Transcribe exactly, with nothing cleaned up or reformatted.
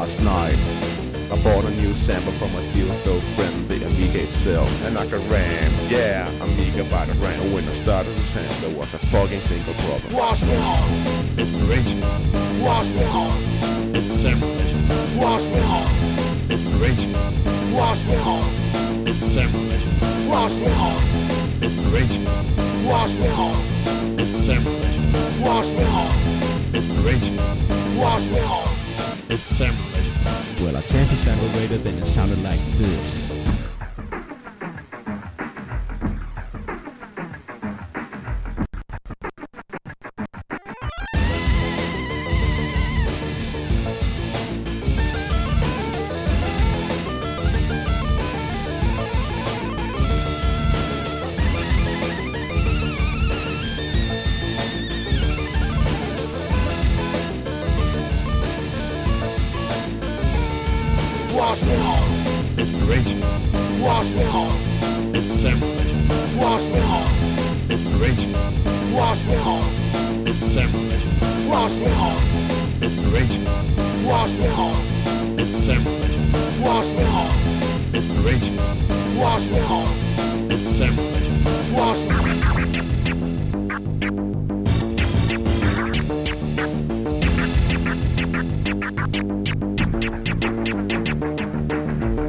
last night. I bought a new sample from a deal store friend, the Amiga itself, and I could ram, yeah, Amiga by the ram. And when I started the sample, there was a fucking single problem. What's wrong? It's the range. What's wrong? It's the sample measure. What's wrong? It's the range. What's wrong? It's the sample measure. What's wrong? It's the range. What's wrong? It's the sample measure. What's wrong? It's the range. What's wrong? It's the sample measure. Well, I changed the sample rate, then it sounded like this. What's wrong? It's the range. What's wrong? It's the sample measure. What's wrong? It's the range. What's wrong? It's the sample measure. What's wrong? It's the range. What's wrong? It's the sample measure. What's wrong? It's the range. What's wrong?